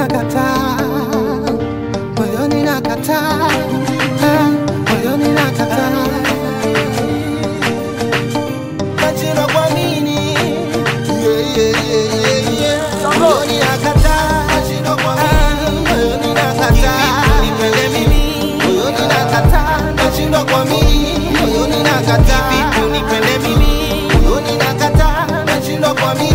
nakataa, moyoni nakataa, moyoni nakataa. Najua kwa nini, moyoni nakataa, najua kwa nini, moyoni nakataa. Nipende mimi, moyoni nakataa, najua kwa nini, moyoni nakataa. Nipende mimi, moyoni nakataa, najua kwa nini.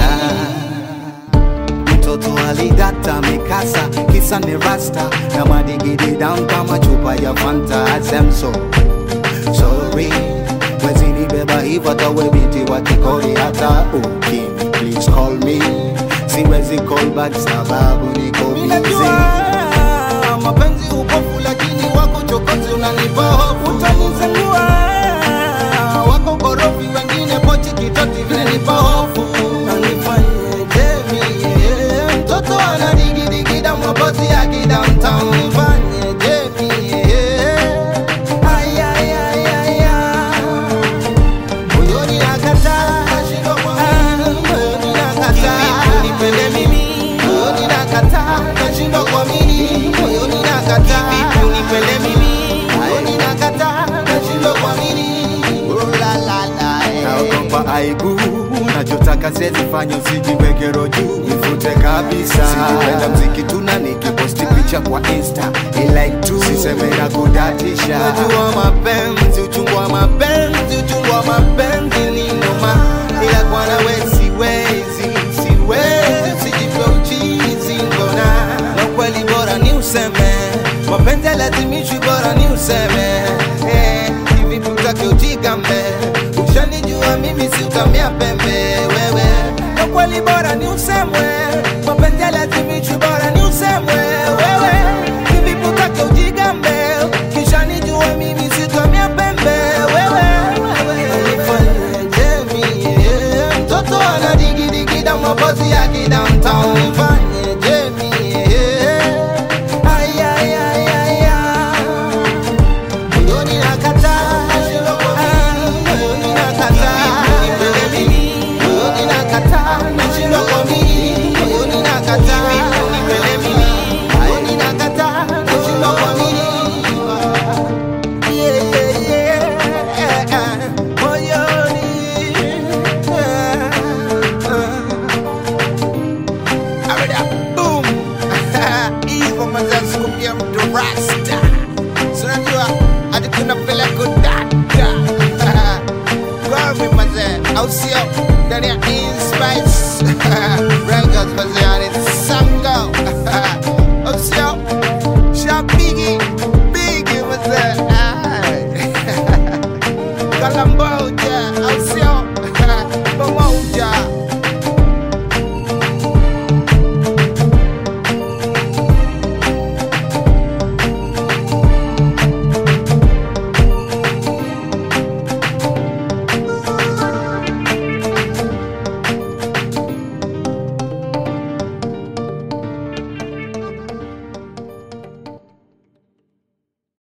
Mtoto alidata mikasa, kisa ni rasta, na madigidi down kama chupa ya Fanta. I'm so sorry, wezi nibeba hivo tawe binti wa kikori hata ukini. Please call me, siwezi call back sababu niko busy. Minajua mapenzi upofu lakini wako chokozi unanipa hofu. Utanizengua wako korofi wengine pochi kitoti vinanipa hofu. Mtoto anadigidikida mabosi yaki downtown. Nifanye Jamie, ay, ay, ay, ay, ay. Moyoni nakataa, nashindwa kwa nini, moyoni nakataa. Nipende mimi, moyoni nakataa, nashindwa kwa nini, moyoni nakataa. Nipende mimi, moyoni nakataa, nashindwa kwa nini. Oh la la la, naogopa aibu, nachotaka siwezi fanya usijiweke roju. Nifute kabisa, sijipenda mziki tuna nikiposti picha kwa Insta like tu, siseme na kudatisha. Najua mapenzi, uchungu wa mapenzi, uchungu wa mapenzi ni noma, ila kwa nawe siwezi, usijipe uchizi mbona. Na kweli bora ni useme, mapenzi lazimishwi, bora ni useme. Hivi tutake ujigambe, ushanijua mimi si utamia pembe wewe. Na kweli bora ni usemwe, mapenzi lazimishwi, bora ni usemwe wewe. Hivi tutake ujigambe, kisha nijua mimi si utamia pembe wewe. Nifanye Jamie, mtoto anadigidikida mabosi yaki downtown. Nifanye Jamie, ay, ay, ay, ay, ay. Moyoni nakataa, moyoni nakataa. Nipende mimi, moyoni nakataa, nashindwa kwa nini, moyoni nakataa. Nipende mimi, moyoni nakataa, nashindwa kwa nini. Yeah, yeah, yeah, moyoni. Arada, boom. Hivo mazazi kupia mtu rasta. Sunajua, hadi kuna pela kudata. Kwa mi mazee, au sio, ndani ya InSpice Records mazee, yani Sango. Au sio, Shabigi, Bigi mazee. Kalamba